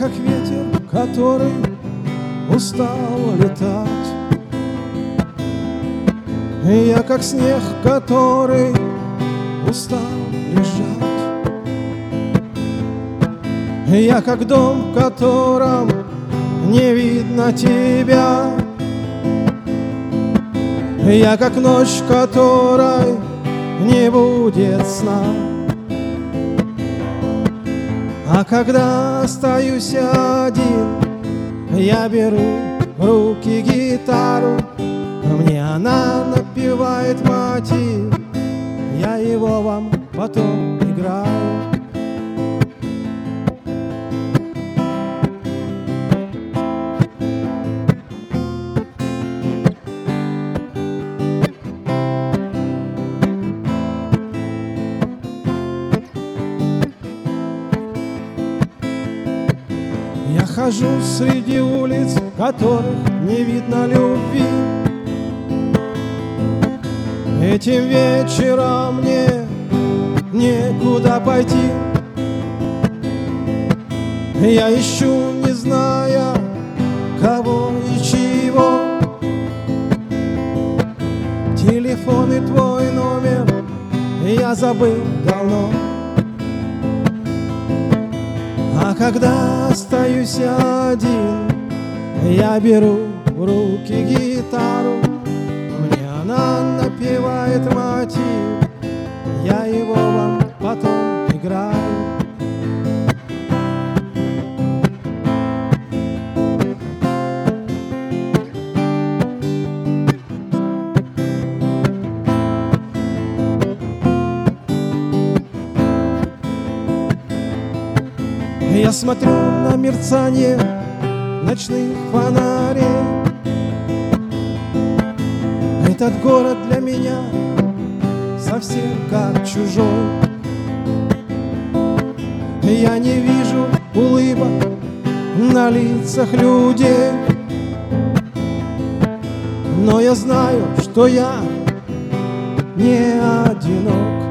как ветер, который устал летать. Я как снег, который устал лежать. Я как дом, в котором не видно тебя. Я как ночь, в которой не будет сна. А когда остаюсь один, я беру в руки гитару. Мне она напевает мотив, я его вам потом играю. Я хожу среди улиц, в которых не видно любви. Этим вечером мне некуда пойти. Я ищу, не зная, кого и чего. Телефон и твой номер я забыл давно. А когда остаюсь один, я беру в руки гитару. Мне она напевает мотив, я его вам потом играю. Я смотрю на мерцание ночных фонарей. Этот город для меня совсем как чужой. Я не вижу улыбок на лицах людей, но я знаю, что я не одинок.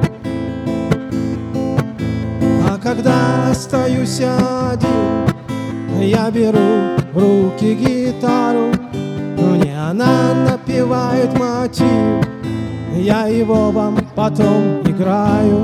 А когда остаюсь один, я беру в руки гитару. Мне она напевает мотив, я его вам потом играю.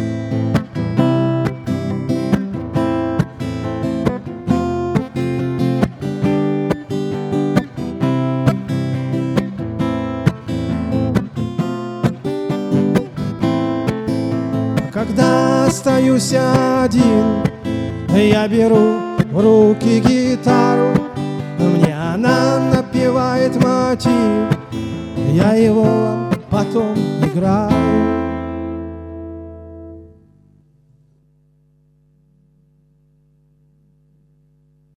Когда остаюсь один, я беру в руки гитару. Мне она напевает мотив, я его потом играю.